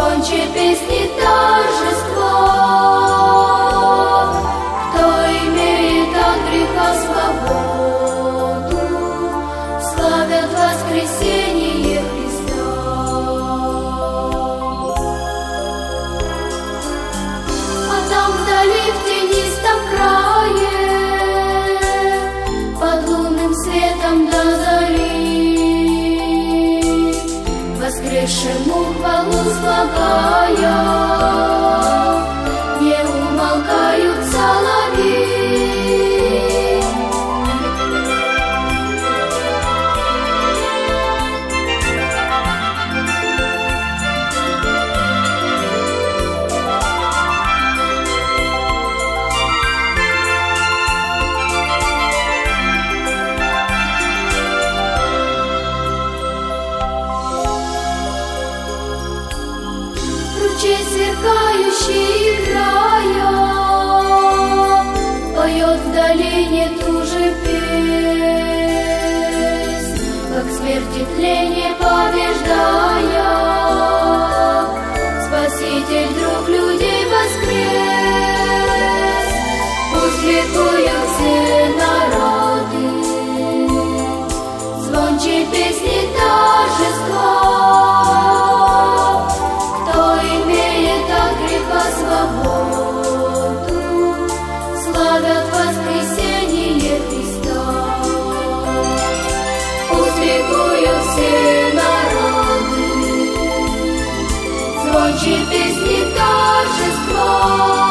звонче песни торжества. Кто имеет от греха свободу, славят воскресение Христа. А там вдали в тенистом крае, под лунным светом до зари, воскресшему хвалу слагая, не умолкают соловьи. Ручей сверкающий, играя, поет в долине ту же песнь, как смерти тление побеждая, Спаситель, друг людей воскрес. Пусть ликуют все народы, звонче песни торжества. Свободу славят воскресение Христа. Пусть ликуют все народы, звонче песни торжества.